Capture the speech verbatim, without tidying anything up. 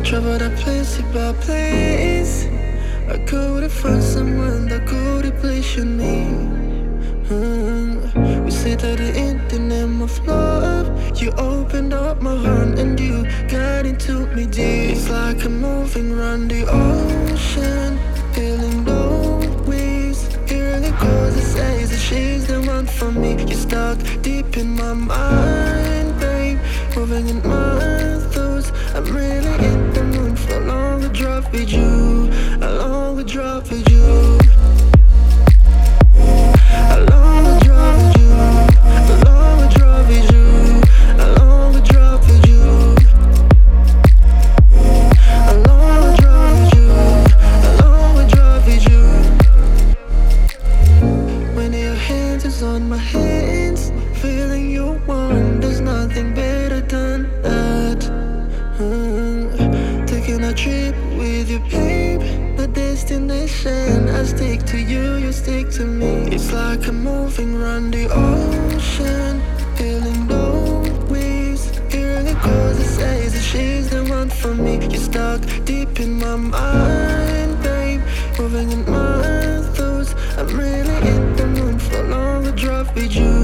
Traveled a place by place. I couldn't find someone that could replace your name. Mm. We sit at the end in the name of love. You opened up my heart and you got into me deep. It's like I'm moving around the ocean, feeling no waves. Hearing it goes, it says that she's the one for me. You're stuck deep in my mind, babe, moving in my thoughts. I'm really in the mood for a longer drive with you, a longer drive with you. A longer drive with you, a longer drive with you, a longer drive with you. A longer drive with you, a longer drive with you. When your hands is on my hands, feeling you warm, there's nothing better than that. Mm. Taking a trip with you, babe, the destination. I stick to you, you stick to me. It's like I'm moving around the ocean, feeling no waves. Hearing it goes, it says that she's the one for me. You're stuck deep in my mind, babe, moving in my thoughts. I'm really in the mood for a longer drive with you.